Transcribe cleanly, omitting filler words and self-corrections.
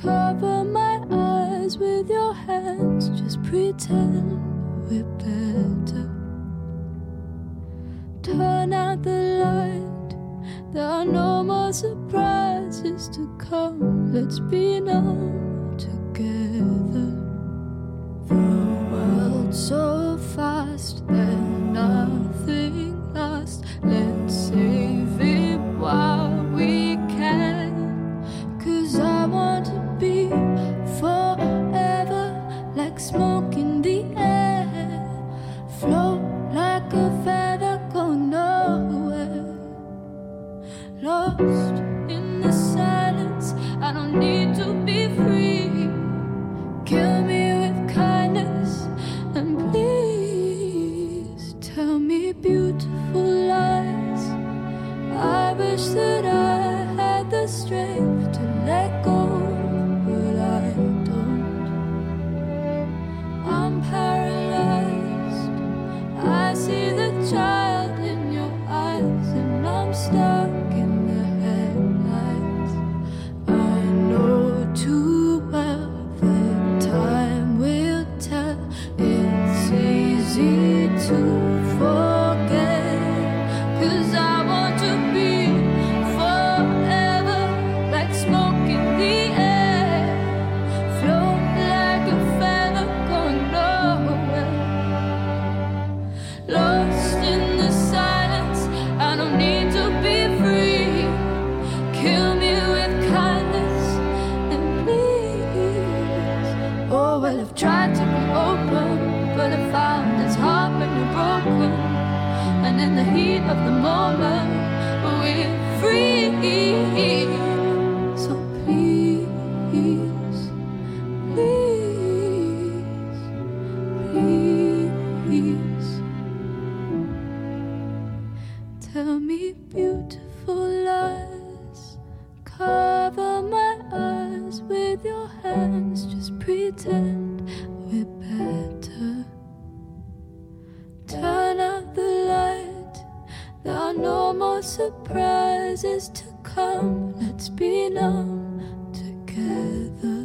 Cover my eyes with your hands, just pretend we're better. Turn out the light, there are no more surprises to come. Let's be numb together. The world's so fast, there's nothing lost. Let's save it while we can. 'Cause I want to be forever, like smoke in the air. Float like a feather, go nowhere. Lost in the silence, I don't need to be free. Kill me with kindness and please tell me beautiful lies. I wish that I had the strength to let go, but I don't. I'm paralyzed. I see the child in your eyes, and I'm stuck in the headlights. I know too well that time will tell. It's easy to forget, 'cause I want to be forever, like smoke in the air. Float like a feather, going nowhere. Lost in the silence, I don't need to be free. Kill me with kindness and please. Oh, well, I've tried to be open, but I found it's hard when you're broken. And in the heat of the moment, we're free. So please, please, tell me beautiful lies. Cover my eyes with your hands, just pretend we're better. Turn out the light, there are no more surprises to come. Let's be numb together.